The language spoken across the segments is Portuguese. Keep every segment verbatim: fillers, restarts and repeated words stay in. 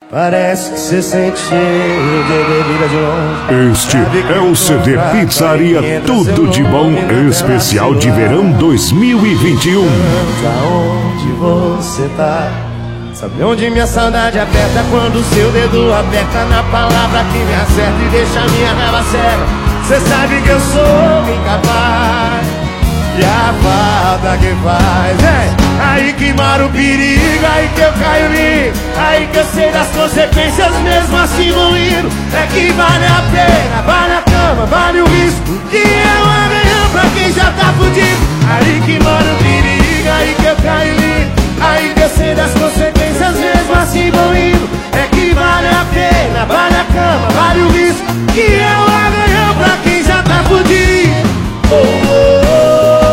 Parece que você sente cheiro de bebida de longe. Este é o C D Pizzaria Tudo de Bom, especial de verão dois mil e vinte e um. Aonde você tá? Sabe onde minha saudade aperta quando seu dedo aperta na palavra que me acerta e deixa minha raiva cega. Cê sabe que eu sou incapaz e a falta que faz, é aí que mora o perigo, aí que eu caio lindo, aí que eu sei das consequências mesmo assim vou indo. É que vale a pena, vale a cama, vale o risco, que é um amanhã pra quem já tá fudido. Aí que mora o perigo, aí que eu caio lindo, aí que eu sei das consequências mesmo assim vou indo. É que vale a pena, vale a cama, vale o risco, que é um amanhã pra quem já tá fudido. Oh, oh, oh.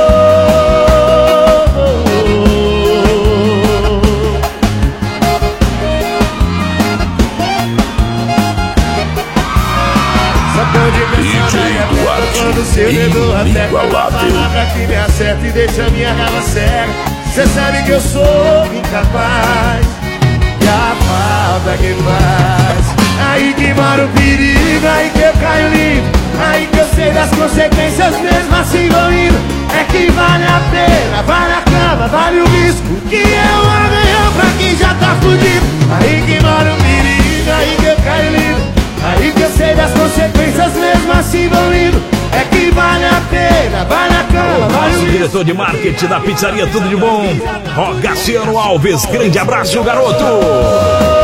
D J Duarte, inigualável. Palavra que me acerta e deixa minha raiva cega. Cê sabe que eu sou incapaz e a falta que faz. Aí que mora o perigo, aí que eu caio lindo, aí que eu sei das consequências mesmo assim vou indo. É que vale a pena, vale a cama, vale o risco, que é um amanhã pra quem já tá fudido. Aí que mora o perigo, aí que eu caio lindo, aí que eu sei das consequências mesmo assim vou indo. É que vale a pena, vale a cama, vale o risco. Diretor de marketing da Pizzaria Tudo de Bom, Rogaciano Alves, grande abraço, garoto.